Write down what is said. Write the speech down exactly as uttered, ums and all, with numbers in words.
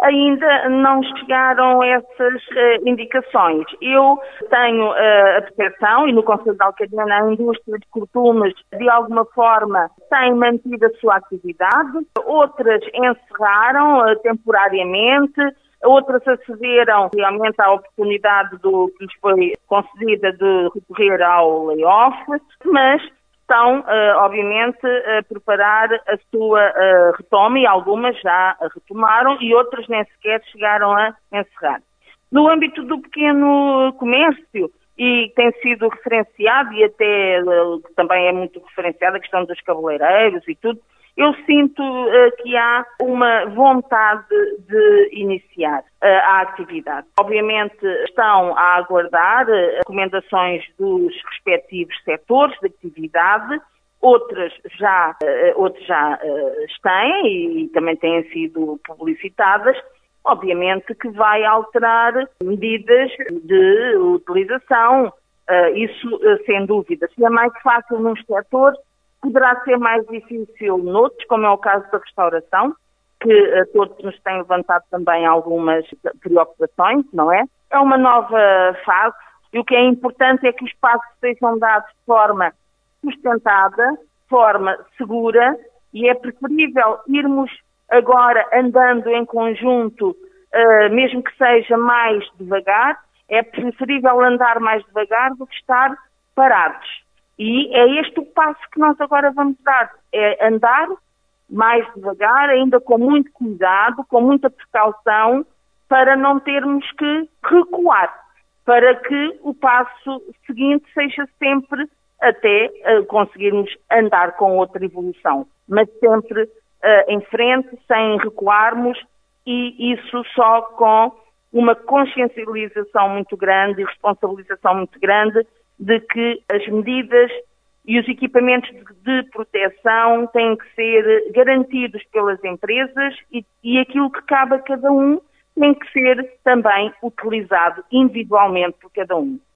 ainda não chegaram essas uh, indicações. Eu tenho uh, a percepção, e no Conselho de Alcadena a indústria de cortumes, de alguma forma, tem mantido a sua atividade, outras encerraram uh, temporariamente, outras acederam realmente à oportunidade do, que lhes foi concedida de recorrer ao layoff, mas estão, uh, obviamente, a preparar a sua uh, retoma, e algumas já a retomaram e outras nem sequer chegaram a encerrar. No âmbito do pequeno comércio, e tem sido referenciado, e até uh, também é muito referenciada a questão dos cabeleireiros e tudo, eu sinto uh, que há uma vontade de iniciar uh, a atividade. Obviamente estão a aguardar uh, recomendações dos respectivos setores de atividade, outras já, uh, outras já uh, têm e, e também têm sido publicitadas. Obviamente que vai alterar medidas de utilização, uh, isso uh, sem dúvida. Se é mais fácil num setor, poderá ser mais difícil noutros, como é o caso da restauração, que a todos nos tem levantado também algumas preocupações, não é? É uma nova fase e o que é importante é que os passos sejam dados de forma sustentada, de forma segura, e é preferível irmos agora andando em conjunto, uh, mesmo que seja mais devagar, é preferível andar mais devagar do que estar parados. E é este o passo que nós agora vamos dar, é andar mais devagar, ainda com muito cuidado, com muita precaução, para não termos que recuar, para que o passo seguinte seja sempre até uh, conseguirmos andar com outra evolução, mas sempre uh, em frente, sem recuarmos, e isso só com uma consciencialização muito grande e responsabilização muito grande de que as medidas e os equipamentos de, de proteção têm que ser garantidos pelas empresas e, e aquilo que cabe a cada um tem que ser também utilizado individualmente por cada um.